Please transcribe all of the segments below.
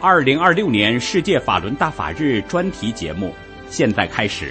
2026年世界法轮大法日专题节目现在开始。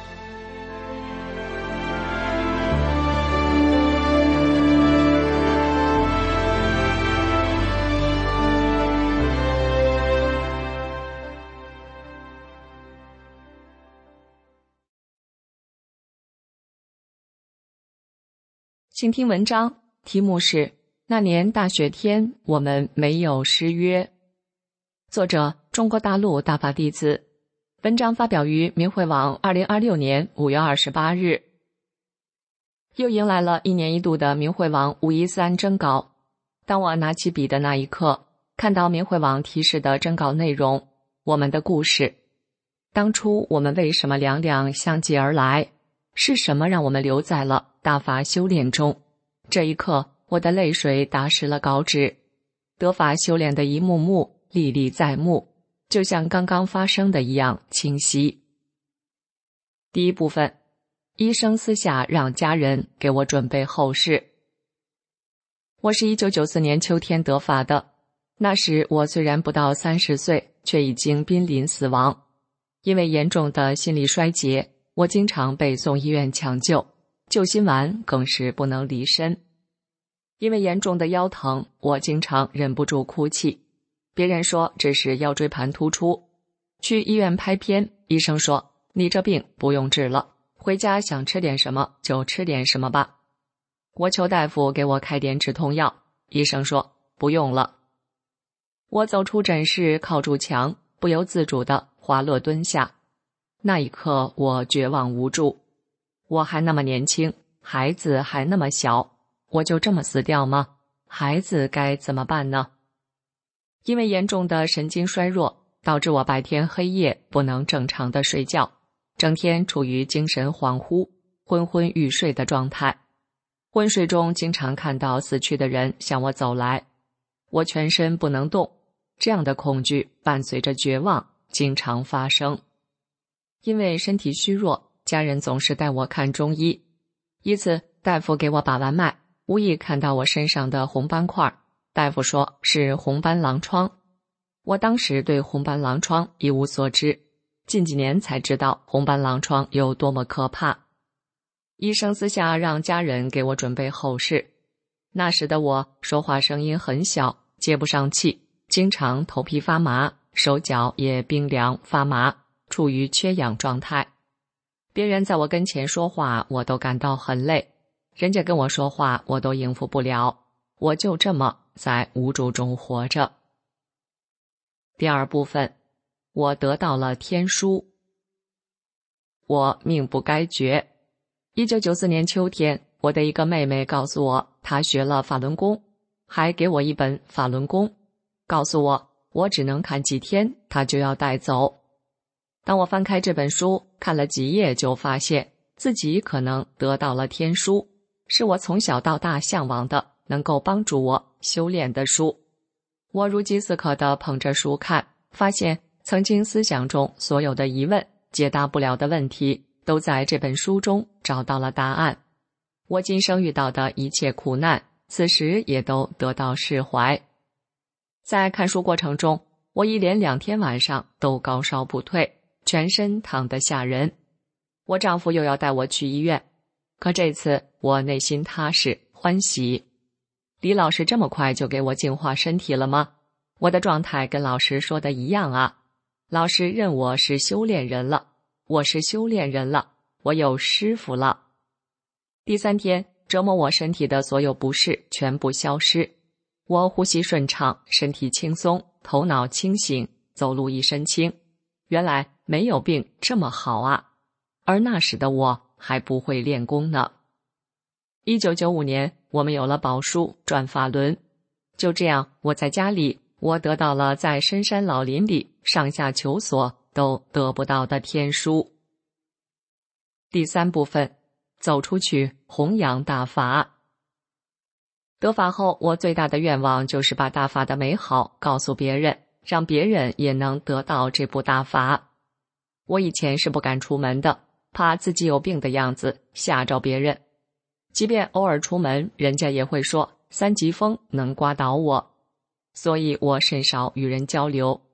请听文章，题目是那年大雪天我们没有失约。作者中国大陆大法弟子。文章发表于明慧网2026年5月28日。又迎来了一年一度的明慧网513征稿。当我拿起笔的那一刻，看到明慧网提示的征稿内容，我们的故事。当初我们为什么两两相继而来？是什么让我们留在了大法修炼中？这一刻，我的泪水打湿了稿纸。得法修炼的一幕幕历历在目，就像刚刚发生的一样清晰。第一部分，医生私下让家人给我准备后事。我是1994年秋天得法的，那时我虽然不到30岁，却已经濒临死亡。因为严重的心力衰竭，我经常被送医院抢救，救心丸更是不能离身。因为严重的腰疼，我经常忍不住哭泣。别人说这是腰椎盘突出。去医院拍片，医生说你这病不用治了，回家想吃点什么就吃点什么吧。我求大夫给我开点止痛药，医生说不用了。我走出诊室，靠住墙，不由自主地滑落蹲下。那一刻我绝望无助。我还那么年轻，孩子还那么小，我就这么死掉吗？孩子该怎么办呢？因为严重的神经衰弱，导致我白天黑夜不能正常的睡觉，整天处于精神恍惚、昏昏欲睡的状态。昏睡中经常看到死去的人向我走来，我全身不能动，这样的恐惧伴随着绝望，经常发生。因为身体虚弱，家人总是带我看中医。一次，大夫给我把完脉，无意看到我身上的红斑块，大夫说是红斑狼疮。我当时对红斑狼疮一无所知，近几年才知道红斑狼疮有多么可怕。医生私下让家人给我准备后事。那时的我说话声音很小，接不上气，经常头皮发麻，手脚也冰凉发麻，处于缺氧状态。别人在我跟前说话，我都感到很累，人家跟我说话我都应付不了，我就这么在无助中活着。第二部分，我得到了天书。我命不该绝。1994年秋天，我的一个妹妹告诉我，她学了法轮功，还给我一本法轮功，告诉我我只能看几天，她就要带走。当我翻开这本书，看了几页，就发现自己可能得到了天书，是我从小到大向往的，能够帮助我修炼的书。我如饥似渴地捧着书看，发现曾经思想中所有的疑问、解答不了的问题，都在这本书中找到了答案。我今生遇到的一切苦难，此时也都得到释怀。在看书过程中，我一连2天晚上都高烧不退，全身烫得吓人。我丈夫又要带我去医院，可这次我内心踏实欢喜。李老师这么快就给我净化身体了吗？我的状态跟老师说的一样啊。老师认我是修炼人了，我是修炼人了，我有师傅了。第3天，折磨我身体的所有不适全部消失，我呼吸顺畅，身体轻松，头脑清醒，走路一身轻。原来没有病这么好啊，而那时的我还不会练功呢。1995年，我们有了宝书转法轮。就这样，我在家里，我得到了在深山老林里上下求索都得不到的天书。第3部分，走出去弘扬大法。得法后，我最大的愿望就是把大法的美好告诉别人，让别人也能得到这部大法。我以前是不敢出门的，怕自己有病的样子吓着别人。即便偶尔出门，人家也会说3级风能刮倒我，所以我甚少与人交流，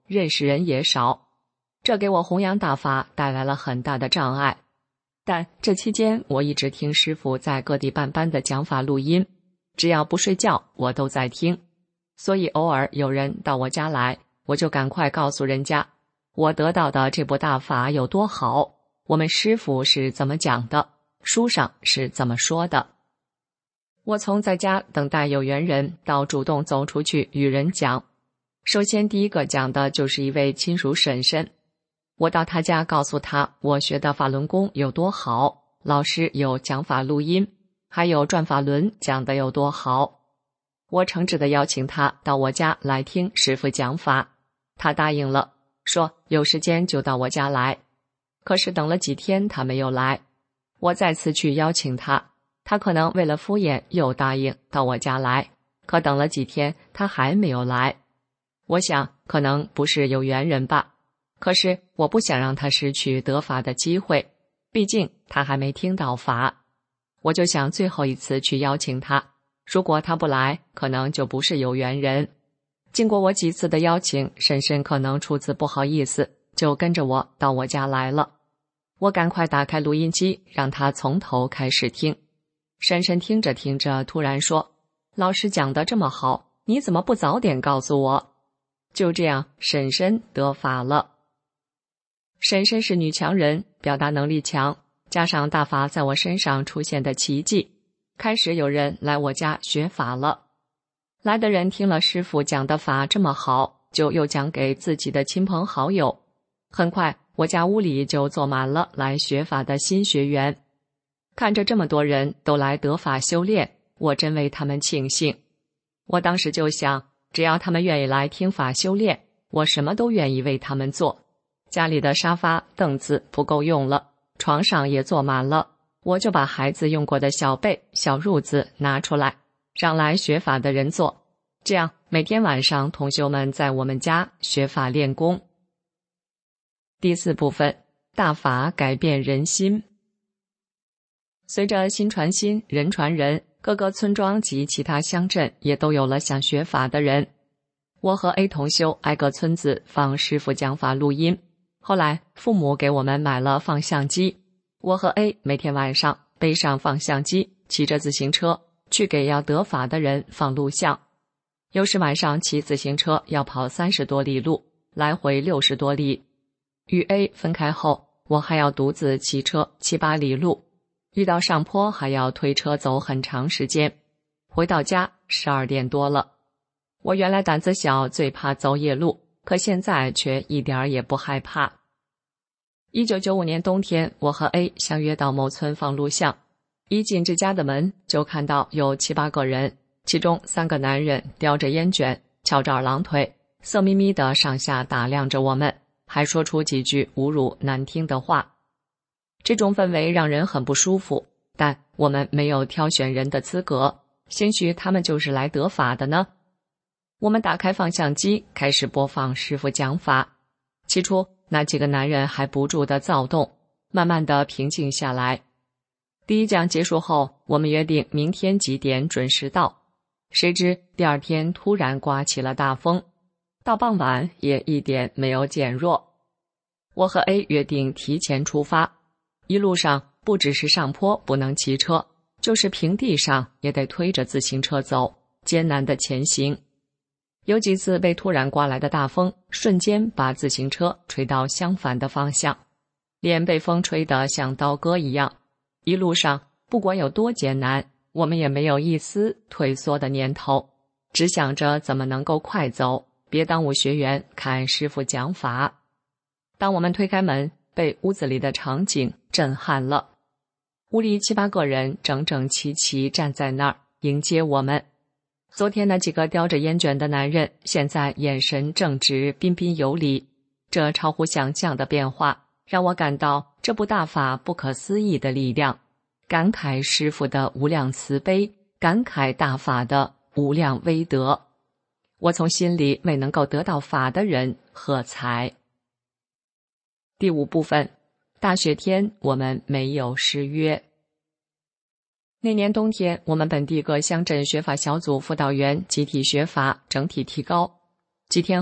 认识人也少，这给我弘扬大法带来了很大的障碍。但这期间我一直听师父在各地办班的讲法录音，只要不睡觉我都在听，所以偶尔有人到我家来，我就赶快告诉人家我得到的这部大法有多好，我们师父是怎么讲的，书上是怎么说的。我从在家等待有缘人到主动走出去与人讲，首先第一个讲的就是一位亲属婶婶。我到他家告诉他我学的法轮功有多好，老师有讲法录音，还有转法轮讲的有多好。我诚挚地邀请他到我家来听师父讲法，他答应了，说有时间就到我家来。可是等了几天他没有来，我再次去邀请他，他可能为了敷衍又答应到我家来，可等了几天他还没有来。我想可能不是有缘人吧，可是我不想让他失去得法的机会，毕竟他还没听到法。我就想最后一次去邀请他，如果他不来，可能就不是有缘人。经过我几次的邀请，婶婶可能出自不好意思，就跟着我到我家来了。我赶快打开录音机，让他从头开始听。婶婶听着听着突然说，老师讲得这么好，你怎么不早点告诉我？就这样，婶婶得法了。婶婶是女强人，表达能力强，加上大法在我身上出现的奇迹，开始有人来我家学法了。来的人听了师父讲的法这么好，就又讲给自己的亲朋好友。很快我家屋里就坐满了来学法的新学员。看着这么多人都来得法修炼，我真为他们庆幸。我当时就想，只要他们愿意来听法修炼，我什么都愿意为他们做。家里的沙发凳子不够用了，床上也坐满了，我就把孩子用过的小被小褥子拿出来，让来学法的人坐。这样每天晚上同修们在我们家学法练功。第4部分，大法改变人心。随着心传心，人传人，各个村庄及其他乡镇也都有了想学法的人。我和 A 同修挨个村子放师父讲法录音，后来父母给我们买了放相机，我和 A 每天晚上背上放相机，骑着自行车去给要得法的人放录像。有时晚上骑自行车要跑30多里路，来回60多里。与 A 分开后，我还要独自骑车7、8里路，遇到上坡还要推车走很长时间。回到家12点多了。我原来胆子小，最怕走夜路，可现在却一点也不害怕。1995年冬天，我和 A 相约到某村放录像，一进这家的门就看到有7、8个人，其中3个男人叼着烟卷，翘着二郎腿，色眯眯地上下打量着我们，还说出几句侮辱难听的话。这种氛围让人很不舒服，但我们没有挑选人的资格，兴许他们就是来得法的呢。我们打开放相机，开始播放师父讲法。起初那几个男人还不住地躁动，慢慢地平静下来。第一讲结束后，我们约定明天几点准时到。谁知第2天突然刮起了大风，到傍晚也一点没有减弱。我和 A 约定提前出发，一路上不只是上坡不能骑车，就是平地上也得推着自行车走，艰难地前行。有几次被突然刮来的大风瞬间把自行车吹到相反的方向，脸被风吹得像刀割一样。一路上不管有多艰难，我们也没有一丝退缩的念头，只想着怎么能够快走，别耽误学员看师父讲法。当我们推开门，被屋子里的场景震撼了。屋里7、8个人整整齐齐站在那儿迎接我们。昨天那几个叼着烟卷的男人，现在眼神正直，彬彬有礼。这超乎想象的变化，让我感到这部大法不可思议的力量，感慨师父的无量慈悲，感慨大法的无量威德。我从心里为能够得到法的人喝彩。第5部分，大雪天我们没有失约。那年冬天，我们本地各乡镇学法小组辅导员集体学法，整体提高。几天后，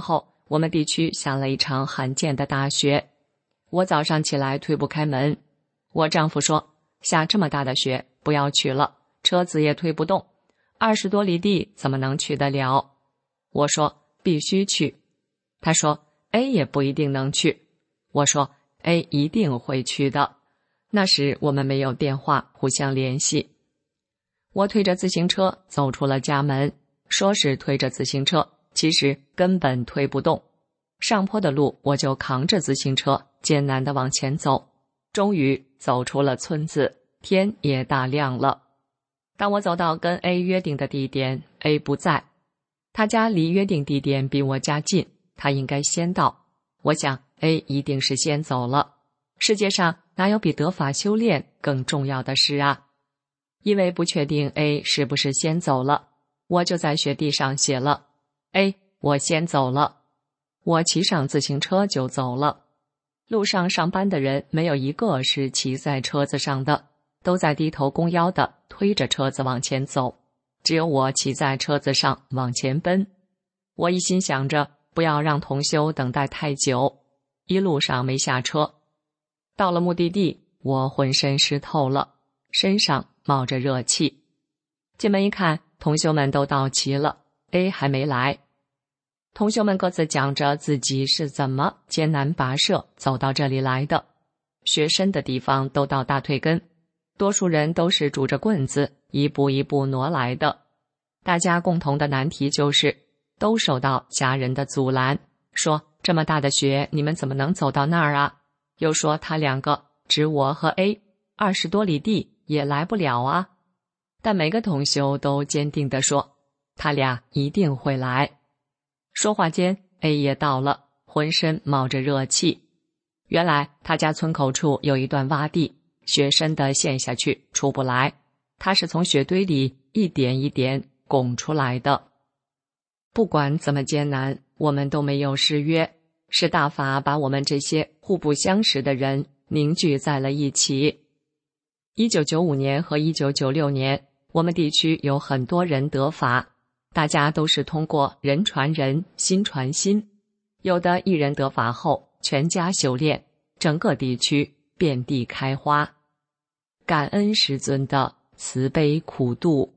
我们地区下了一场罕见的大雪。我早上起来推不开门，我丈夫说，下这么大的雪不要去了，车子也推不动，20多里地怎么能去得了？我说必须去。他说 A 也不一定能去。我说 A 一定会去的。那时我们没有电话互相联系。我推着自行车走出了家门，说是推着自行车，其实根本推不动。上坡的路我就扛着自行车艰难地往前走，终于走出了村子，天也大亮了。当我走到跟 A 约定的地点， A 不在。他家离约定地点比我家近，他应该先到。我想 A 一定是先走了。世界上哪有比得法修炼更重要的事啊？因为不确定 A 是不是先走了，我就在雪地上写了 A 我先走了。我骑上自行车就走了。路上上班的人没有一个是骑在车子上的，都在低头弓腰的推着车子往前走，只有我骑在车子上往前奔。我一心想着不要让同修等待太久，一路上没下车。到了目的地，我浑身湿透了，身上冒着热气。进门一看，同修们都到齐了， A 还没来。同修们各自讲着自己是怎么艰难跋涉走到这里来的，雪深的地方都到大腿根，多数人都是拄着棍子一步一步挪来的。大家共同的难题就是都受到家人的阻拦，说这么大的雪你们怎么能走到那儿啊？又说他两个指我和 A 20多里地也来不了啊。但每个同修都坚定地说他俩一定会来。说话间 A 也到了，浑身冒着热气。原来他家村口处有一段洼地，雪深的陷下去出不来，他是从雪堆里一点一点拱出来的。不管怎么艰难，我们都没有失约，是大法把我们这些互不相识的人凝聚在了一起。1995年和1996年，我们地区有很多人得法，大家都是通过人传人，心传心，有的一人得法后全家修炼，整个地区遍地开花。感恩师尊的慈悲苦度。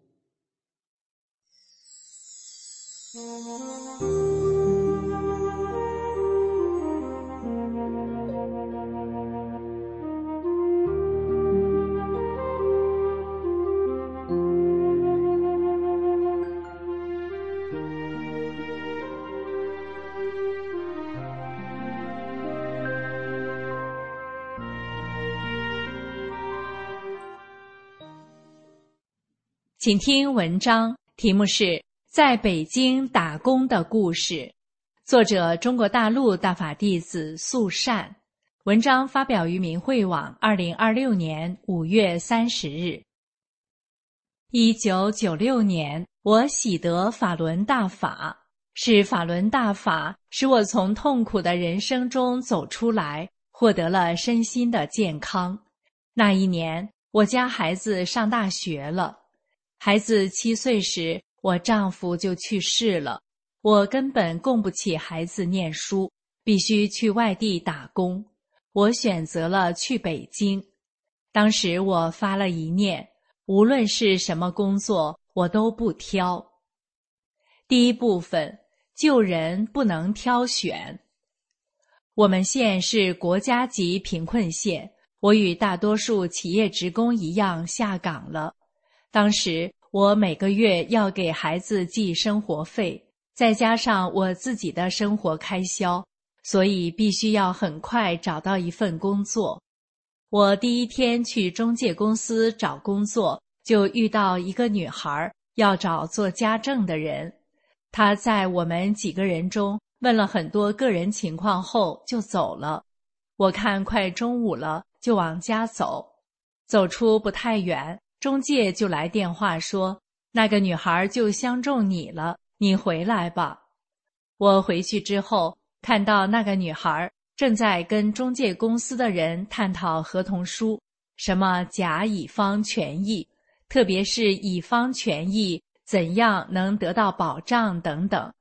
请听文章，题目是《在北京打工的故事》，作者中国大陆大法弟子素善。文章发表于明慧网2026年5月30日。1996年，我喜得法轮大法，是法轮大法使我从痛苦的人生中走出来，获得了身心的健康。那一年，我家孩子上大学了。孩子7岁时，我丈夫就去世了，我根本供不起孩子念书，必须去外地打工。我选择了去北京。当时我发了一念，无论是什么工作，我都不挑。第一部分，救人不能挑选。我们县是国家级贫困县，我与大多数企业职工一样下岗了。当时我每个月要给孩子寄生活费，再加上我自己的生活开销，所以必须要很快找到一份工作。我第一天去中介公司找工作，就遇到一个女孩要找做家政的人。她在我们几个人中问了很多个人情况后就走了。我看快中午了，就往家走。走出不太远，中介就来电话说，那个女孩就相中你了，你回来吧。我回去之后，看到那个女孩正在跟中介公司的人探讨合同书，什么甲乙方权益，特别是乙方权益怎样能得到保障等等。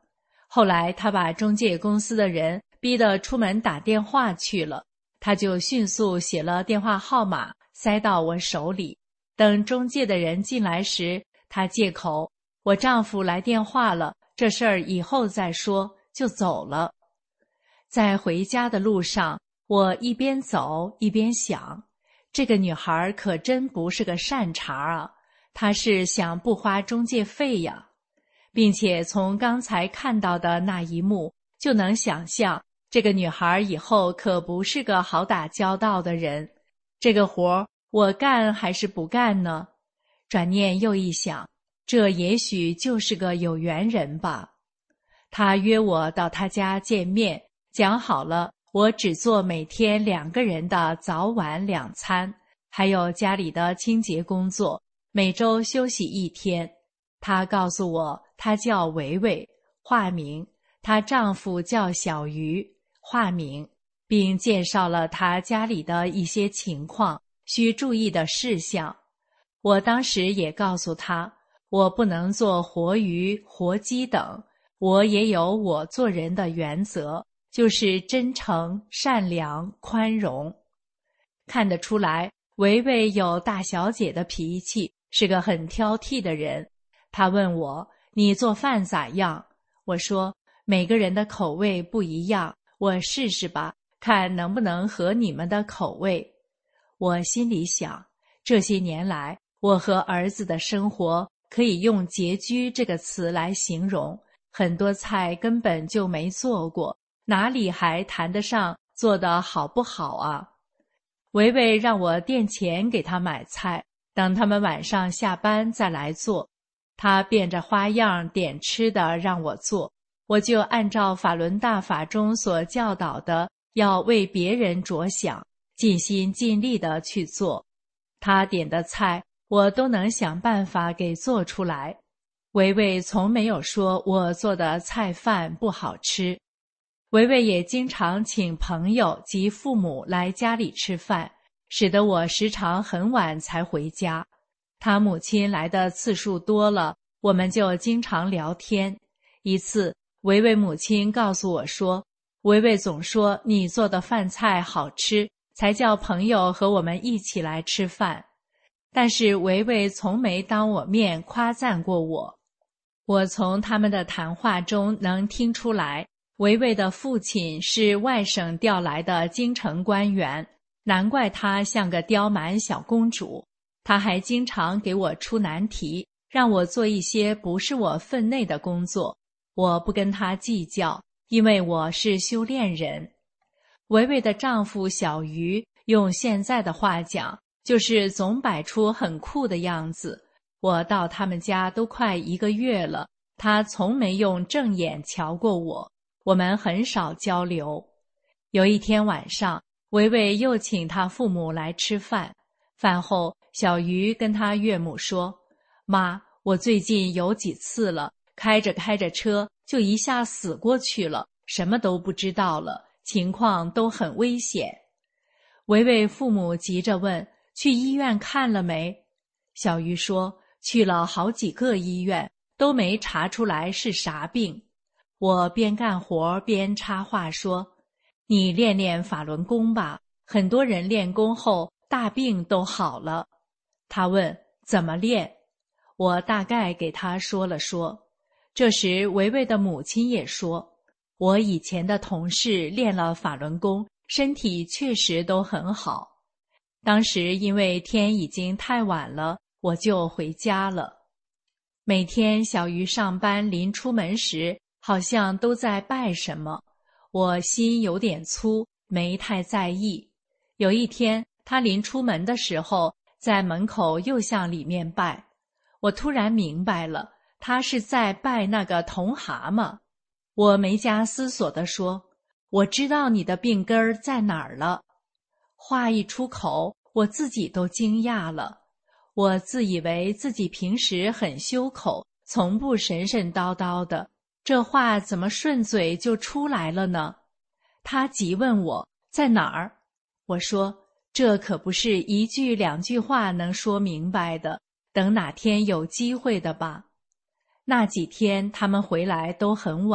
后来他把中介公司的人逼得出门打电话去了，他就迅速写了电话号码塞到我手里。等中介的人进来时，他借口我丈夫来电话了，这事儿以后再说，就走了。在回家的路上，我一边走一边想，这个女孩可真不是个善茬啊，她是想不花中介费呀。并且从刚才看到的那一幕，就能想象这个女孩以后可不是个好打交道的人。这个活我干还是不干呢？转念又一想，这也许就是个有缘人吧。他约我到他家见面，讲好了我只做每天2个人的早晚2餐，还有家里的清洁工作，每周休息1天。他告诉我她叫维维，化名，她丈夫叫小鱼，化名，并介绍了她家里的一些情况，需注意的事项。我当时也告诉她，我不能做活鱼、活鸡等，我也有我做人的原则，就是真诚、善良、宽容。看得出来，维维有大小姐的脾气，是个很挑剔的人。他问我，你做饭咋样？我说，每个人的口味不一样，我试试吧，看能不能合你们的口味。我心里想，这些年来，我和儿子的生活可以用拮据这个词来形容，很多菜根本就没做过，哪里还谈得上做得好不好啊？维维让我垫钱给他买菜，等他们晚上下班再来做。他变着花样点吃的让我做，我就按照法轮大法中所教导的，要为别人着想，尽心尽力地去做。他点的菜，我都能想办法给做出来。维维从没有说我做的菜饭不好吃。维维也经常请朋友及父母来家里吃饭，使得我时常很晚才回家。他母亲来的次数多了，我们就经常聊天。一次，维维母亲告诉我说，维维总说你做的饭菜好吃，才叫朋友和我们一起来吃饭。但是维维从没当我面夸赞过我。我从他们的谈话中能听出来，维维的父亲是外省调来的京城官员，难怪他像个刁蛮小公主。他还经常给我出难题，让我做一些不是我分内的工作。我不跟他计较，因为我是修炼人。维维的丈夫小鱼，用现在的话讲，就是总摆出很酷的样子。我到他们家都快1个月了，他从没用正眼瞧过我，我们很少交流。有一天晚上，维维又请他父母来吃饭，饭后小鱼跟他岳母说，妈，我最近有几次了，开着车就一下死过去了，什么都不知道了，情况都很危险。维维父母急着问，去医院看了没？小鱼说，去了好几个医院，都没查出来是啥病。我边干活边插话说，你练练法轮功吧，很多人练功后大病都好了。他问怎么练，我大概给他说了说。这时维维的母亲也说，我以前的同事练了法轮功，身体确实都很好。当时因为天已经太晚了，我就回家了。每天小鱼上班临出门时，好像都在拜什么，我心有点粗，没太在意。有一天他临出门的时候，在门口又向里面拜，我突然明白了，他是在拜那个铜蛤蟆。我没加思索地说，我知道你的病根儿在哪儿了。话一出口，我自己都惊讶了。我自以为自己平时很修口，从不神神叨叨的，这话怎么顺嘴就出来了呢？他急问我在哪儿，我说这可不是1句2句话能说明白的，等哪天有机会的吧。那几天他们回来都很晚，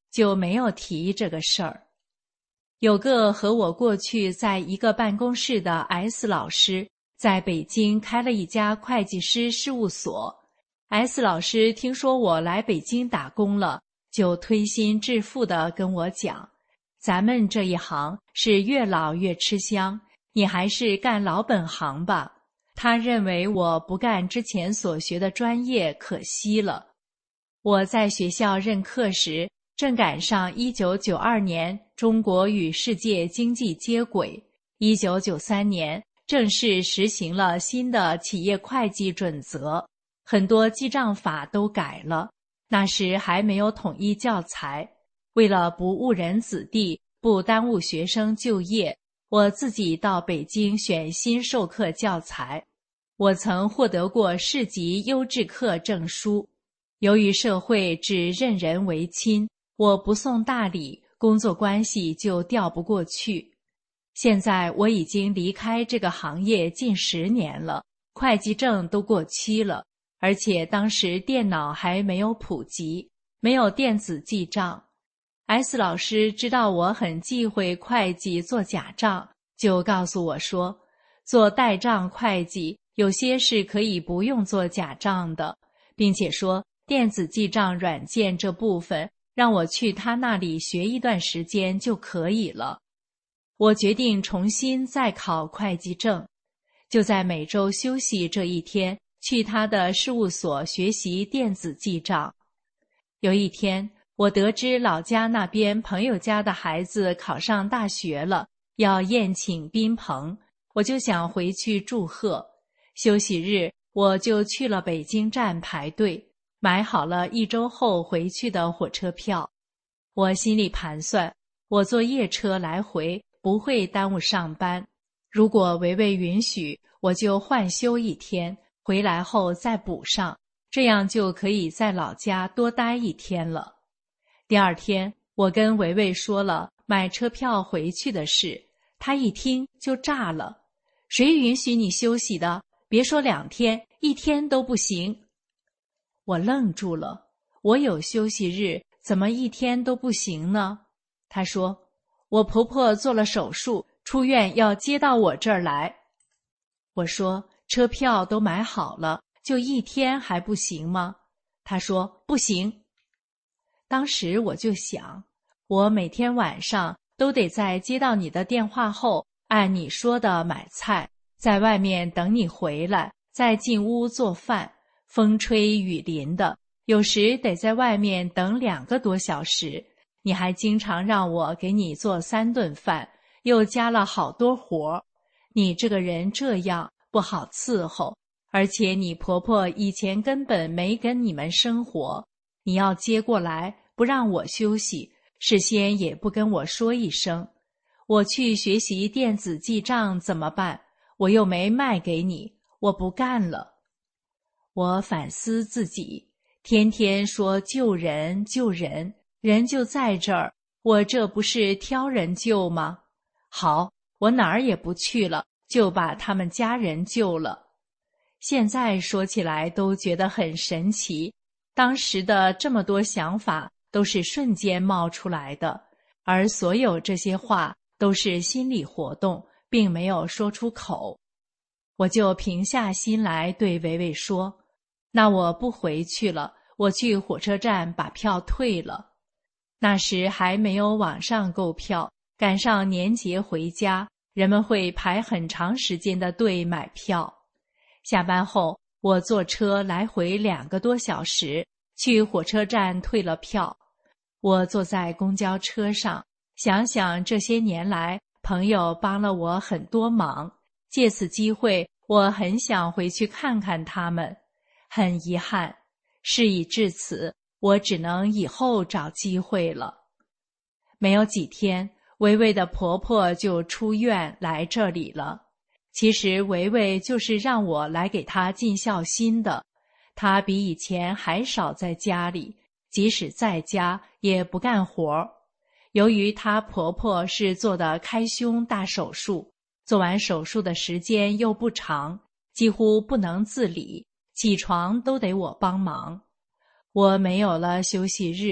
就没有提这个事儿。有个和我过去在一个办公室的 S 老师，在北京开了一家会计师事务所。S 老师听说我来北京打工了，就推心置腹地跟我讲，咱们这一行是越老越吃香，你还是干老本行吧。他认为我不干之前所学的专业可惜了。我在学校任课时，正赶上1992年中国与世界经济接轨，1993年正式实行了新的企业会计准则，很多记账法都改了。那时还没有统一教材，为了不误人子弟，不耽误学生就业，我自己到北京选新授课教材。我曾获得过市级优质课证书。由于社会只认人为亲，我不送大礼，工作关系就调不过去。现在我已经离开这个行业近10年了，会计证都过期了，而且当时电脑还没有普及，没有电子记账。S 老师知道我很忌讳会计做假账，就告诉我说，做代账会计有些是可以不用做假账的，并且说电子记账软件这部分让我去他那里学一段时间就可以了。我决定重新再考会计证，就在每周休息这一天去他的事务所学习电子记账。有一天，我得知老家那边朋友家的孩子考上大学了，要宴请宾朋，我就想回去祝贺。休息日，我就去了北京站排队，买好了1周后回去的火车票。我心里盘算，我坐夜车来回不会耽误上班，如果维维允许，我就换休1天，回来后再补上，这样就可以在老家多待1天了。第2天，我跟维维说了买车票回去的事，他一听就炸了，谁允许你休息的？别说2天，1天都不行。我愣住了，我有休息日，怎么1天都不行呢？他说，我婆婆做了手术，出院要接到我这儿来。我说，车票都买好了，就1天还不行吗？他说，不行。当时我就想，我每天晚上都得在接到你的电话后，按你说的买菜，在外面等你回来，再进屋做饭，风吹雨淋的，有时得在外面等2个多小时。你还经常让我给你做3顿饭，又加了好多活。你这个人这样不好伺候，而且你婆婆以前根本没跟你们生活，你要接过来不让我休息，事先也不跟我说一声。我去学习电子记账怎么办？我又没卖给你，我不干了。我反思自己，天天说救人救人，人就在这儿，我这不是挑人救吗？好，我哪儿也不去了，就把他们家人救了。现在说起来都觉得很神奇，当时的这么多想法都是瞬间冒出来的，而所有这些话都是心理活动，并没有说出口。我就平下心来对维维说，那我不回去了，我去火车站把票退了。那时还没有网上购票，赶上年节回家，人们会排很长时间的队买票。下班后，我坐车来回2个多小时，去火车站退了票。我坐在公交车上，想想这些年来，朋友帮了我很多忙，借此机会，我很想回去看看他们。很遗憾，事已至此，我只能以后找机会了。没有几天，维维的婆婆就出院来这里了。其实维维就是让我来给她尽孝心的，她比以前还少在家里，即使在家也不干活。由于她婆婆是做的开胸大手术，做完手术的时间又不长，几乎不能自理，起床都得我帮忙。我没有了休息日，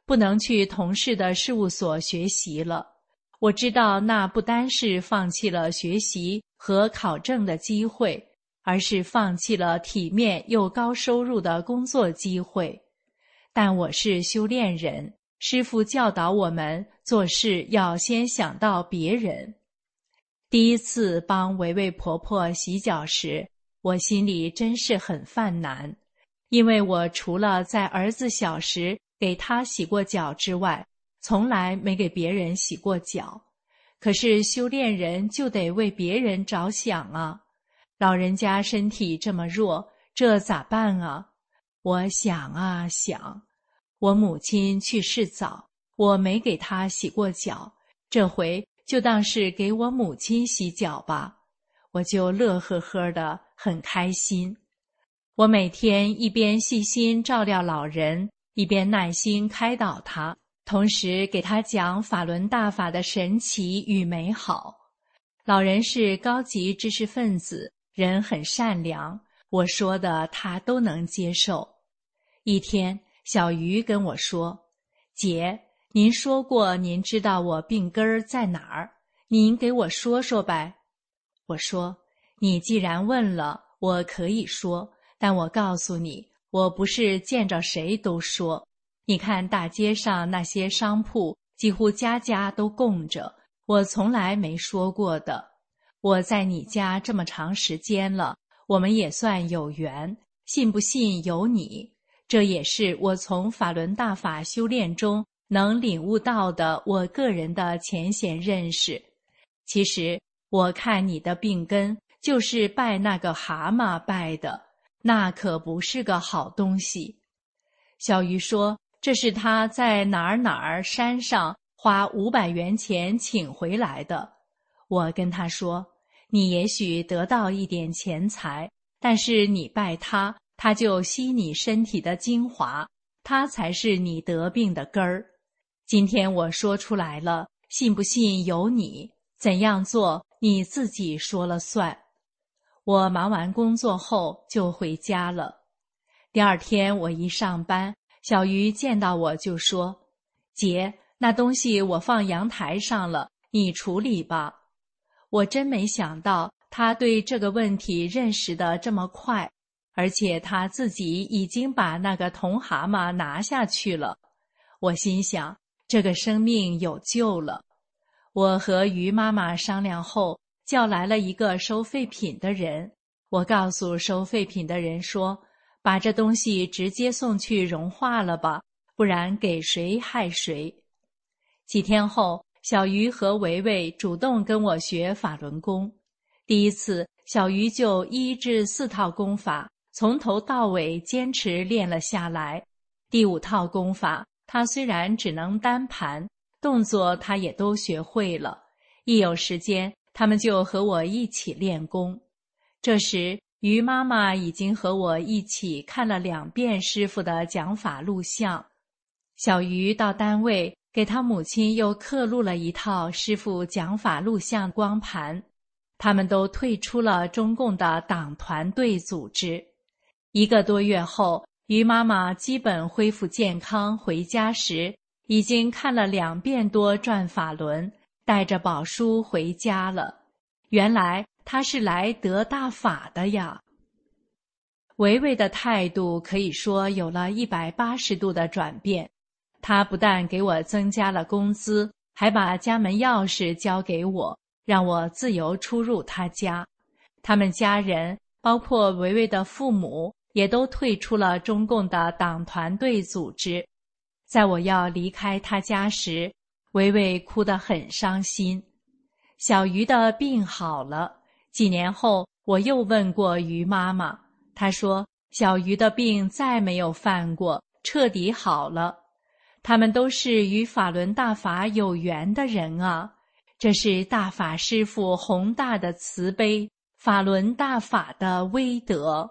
不能去同事的事务所学习了。我知道那不单是放弃了学习和考证的机会，而是放弃了体面又高收入的工作机会。但我是修炼人，师父教导我们做事要先想到别人。第一次帮维维婆婆洗脚时，我心里真是很犯难，因为我除了在儿子小时给他洗过脚之外，从来没给别人洗过脚。可是修炼人就得为别人着想啊，老人家身体这么弱，这咋办啊？我想啊想，我母亲去世早，我没给她洗过脚，这回就当是给我母亲洗脚吧。我就乐呵呵的，很开心。我每天一边细心照料老人，一边耐心开导他，同时给他讲法轮大法的神奇与美好。老人是高级知识分子，人很善良，我说的他都能接受。一天，小鱼跟我说：“姐，您说过您知道我病根儿在哪儿，您给我说说呗。”我说：“你既然问了，我可以说，但我告诉你，我不是见着谁都说。你看大街上那些商铺，几乎家家都供着，我从来没说过的。我在你家这么长时间了，我们也算有缘，信不信由你。这也是我从法轮大法修炼中能领悟到的我个人的浅显认识。其实我看你的病根就是拜那个蛤蟆拜的，那可不是个好东西。”小鱼说这是他在哪儿山上花500元钱请回来的。我跟他说，你也许得到一点钱财，但是你拜他，他就吸你身体的精华，他才是你得病的根儿。今天我说出来了，信不信由你，怎样做你自己说了算。我忙完工作后就回家了。第二天我一上班，小鱼见到我就说：“姐，那东西我放阳台上了，你处理吧。”我真没想到他对这个问题认识得这么快，而且他自己已经把那个铜蛤蟆拿下去了。我心想，这个生命有救了。我和鱼妈妈商量后，叫来了一个收废品的人。我告诉收废品的人说，把这东西直接送去融化了吧，不然给谁害谁。几天后，小鱼和维维主动跟我学法轮功。第一次，小鱼就1至4套功法，从头到尾坚持练了下来。第5套功法，他虽然只能单盘，动作他也都学会了。一有时间，他们就和我一起练功。这时，鱼妈妈已经和我一起看了2遍师父的讲法录像。小鱼到单位给他母亲又刻录了一套师父讲法录像光盘。他们都退出了中共的党团队组织。1个多月后，鱼妈妈基本恢复健康，回家时已经看了2遍多转法轮，带着宝书回家了。原来他是来得大法的呀。维维的态度可以说有了180度的转变。他不但给我增加了工资，还把家门钥匙交给我，让我自由出入他家。他们家人，包括维维的父母，也都退出了中共的党团队组织。在我要离开他家时，维维哭得很伤心。小鱼的病好了，几年后我又问过鱼妈妈，她说小鱼的病再没有犯过，彻底好了。他们都是与法轮大法有缘的人啊，这是大法师父宏大的慈悲，法轮大法的威德。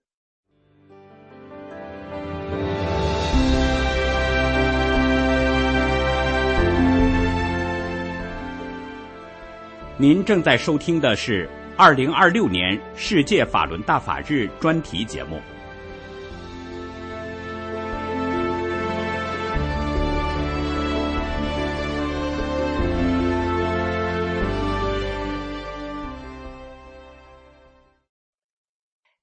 您正在收听的是2026年世界法轮大法日专题节目。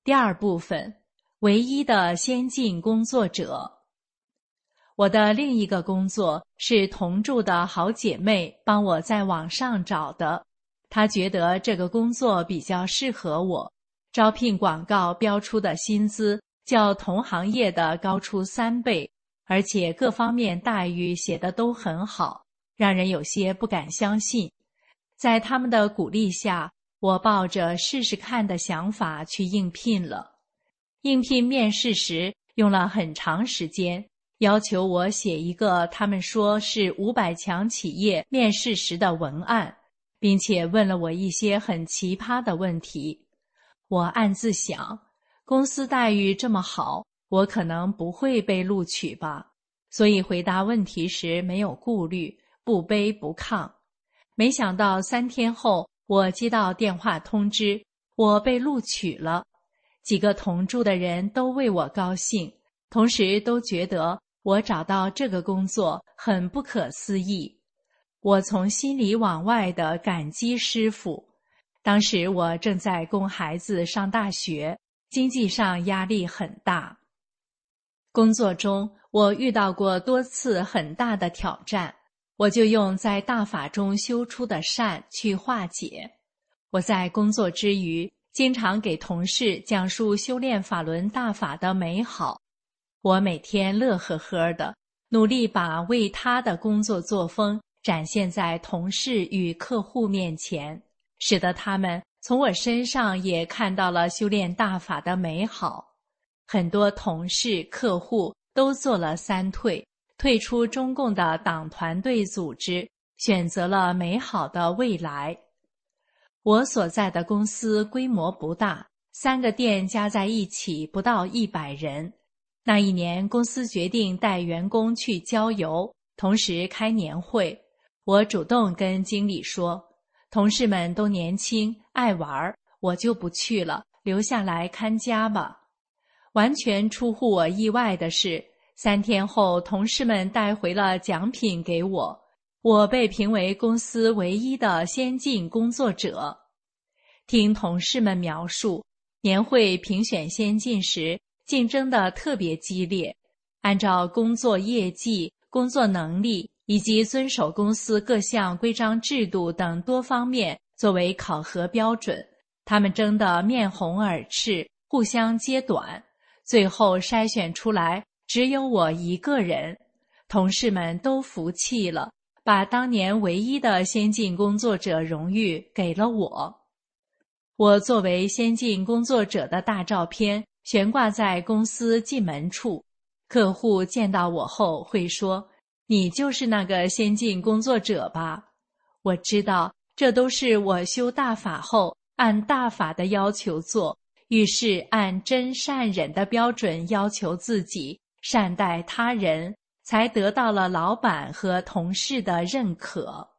第二部分，唯一的先进工作者。我的另一个工作是同住的好姐妹帮我在网上找的，她觉得这个工作比较适合我，招聘广告标出的薪资较同行业的高出3倍，而且各方面待遇写得都很好，让人有些不敢相信。在他们的鼓励下，我抱着试试看的想法去应聘了。应聘面试时用了很长时间，要求我写一个他们说是500强企业面试时的文案，并且问了我一些很奇葩的问题。我暗自想，公司待遇这么好，我可能不会被录取吧，所以回答问题时没有顾虑，不卑不亢。没想到3天后，我接到电话通知，我被录取了。几个同住的人都为我高兴，同时都觉得我找到这个工作很不可思议。我从心里往外的感激师傅。当时我正在供孩子上大学，经济上压力很大。工作中我遇到过多次很大的挑战，我就用在大法中修出的善去化解。我在工作之余，经常给同事讲述修炼法轮大法的美好。我每天乐呵呵的，努力把为他的工作作风展现在同事与客户面前，使得他们从我身上也看到了修炼大法的美好。很多同事、客户都做了3退，退出中共的党团队组织，选择了美好的未来。我所在的公司规模不大，3个店加在一起不到100人。那一年，公司决定带员工去郊游，同时开年会。我主动跟经理说，同事们都年轻爱玩，我就不去了，留下来看家吧。完全出乎我意外的是，3天后，同事们带回了奖品给我，我被评为公司唯一的先进工作者。听同事们描述，年会评选先进时，竞争得特别激烈，按照工作业绩、工作能力以及遵守公司各项规章制度等多方面作为考核标准，他们争得面红耳赤，互相揭短，最后筛选出来只有我一个人。同事们都服气了，把当年唯一的先进工作者荣誉给了我。我作为先进工作者的大照片悬挂在公司进门处，客户见到我后会说，你就是那个先进工作者吧？我知道这都是我修大法后按大法的要求做，于是按真善忍的标准要求自己，善待他人，才得到了老板和同事的认可。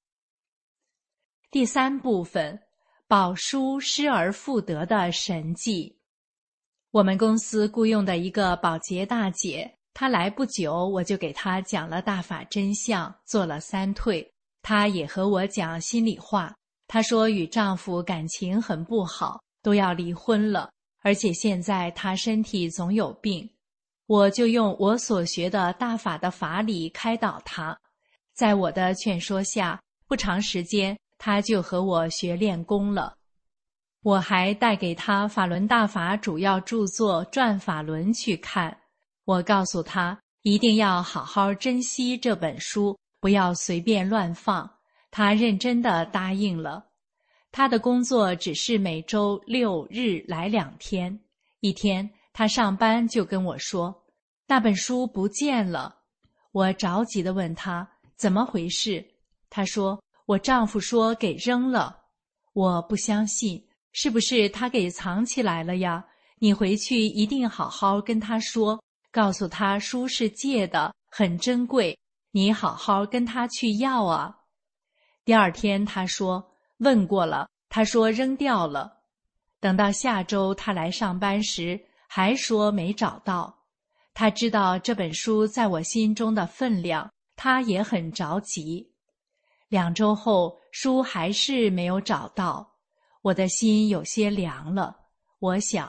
第3部分，宝书失而复得的神迹。我们公司雇佣的一个保洁大姐，她来不久，我就给她讲了大法真相，做了3退。她也和我讲心里话，她说与丈夫感情很不好，都要离婚了，而且现在她身体总有病。我就用我所学的大法的法理开导她。在我的劝说下，不长时间，她就和我学练功了。我还带给他法轮大法主要著作《转法轮》去看，我告诉他一定要好好珍惜这本书，不要随便乱放。他认真地答应了。他的工作只是每周6日来2天。一天，他上班就跟我说，那本书不见了。我着急地问他怎么回事，他说我丈夫说给扔了。我不相信，是不是他给藏起来了呀？你回去一定好好跟他说，告诉他书是借的，很珍贵，你好好跟他去要啊。第2天他说问过了，他说扔掉了。等到下周他来上班时，还说没找到。他知道这本书在我心中的分量，他也很着急。2周后，书还是没有找到。我的心有些凉了，我想，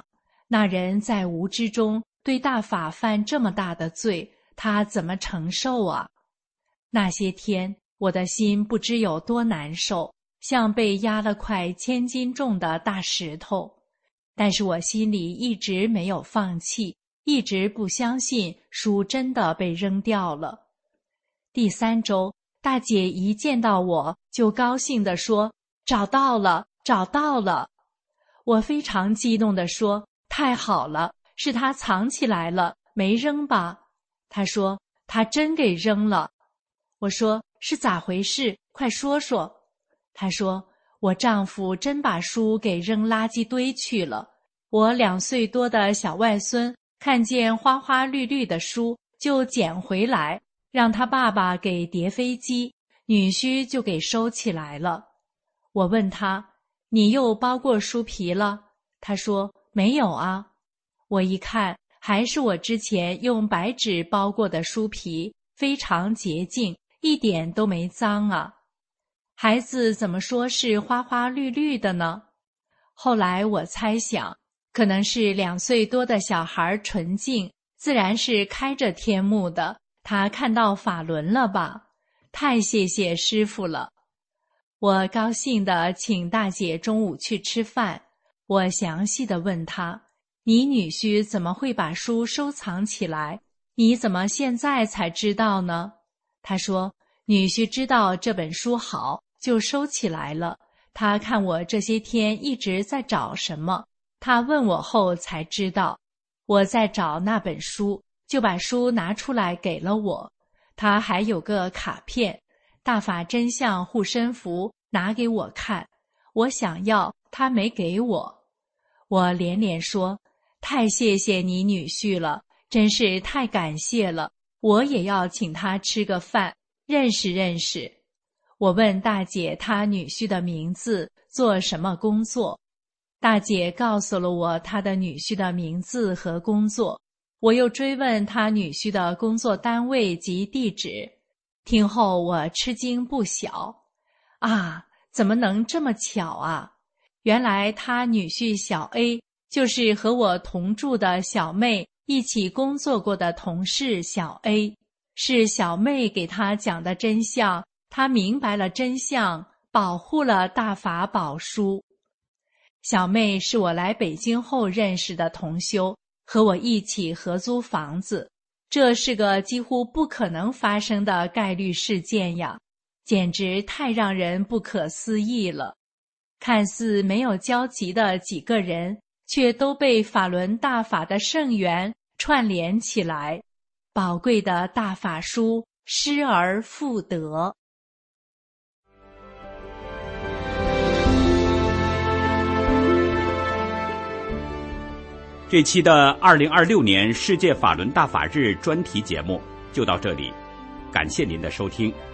那人在无知中对大法犯这么大的罪，他怎么承受啊？那些天，我的心不知有多难受，像被压了块1000斤重的大石头。但是我心里一直没有放弃，一直不相信书真的被扔掉了。第3周，大姐一见到我就高兴地说：“找到了，找到了！”我非常激动地说：“太好了，是他藏起来了，没扔吧？”她说：“他真给扔了。”我说：“是咋回事？快说说。”她说：“我丈夫真把书给扔垃圾堆去了。我2岁多的小外孙看见花花绿绿的书，就捡回来，让他爸爸给叠飞机，女婿就给收起来了。”我问他：“你又包过书皮了？”他说：“没有啊。”我一看，还是我之前用白纸包过的书皮，非常洁净，一点都没脏啊。孩子怎么说是花花绿绿的呢？后来我猜想，可能是2岁多的小孩纯净，自然是开着天幕的，他看到法轮了吧？太谢谢师父了。我高兴地请大姐中午去吃饭，我详细地问她：“你女婿怎么会把书收藏起来？你怎么现在才知道呢？”她说：“女婿知道这本书好，就收起来了。他看我这些天一直在找什么，他问我后才知道。我在找那本书，就把书拿出来给了我。他还有个卡片，大法真相护身符，拿给我看。我想要，他没给我。”我连连说：“太谢谢你女婿了，真是太感谢了，我也要请他吃个饭，认识认识。”我问大姐她女婿的名字，做什么工作。大姐告诉了我她的女婿的名字和工作，我又追问她女婿的工作单位及地址。听后我吃惊不小，啊，怎么能这么巧啊？原来他女婿小 A 就是和我同住的小妹一起工作过的同事小 A， 是小妹给他讲的真相，他明白了真相，保护了大法宝书。小妹是我来北京后认识的同修，和我一起合租房子，这是个几乎不可能发生的概率事件呀，简直太让人不可思议了。看似没有交集的几个人，却都被法轮大法的圣缘串联起来，宝贵的大法书失而复得。 这期的2026年世界法轮大法日专题节目就到这里，感谢您的收听。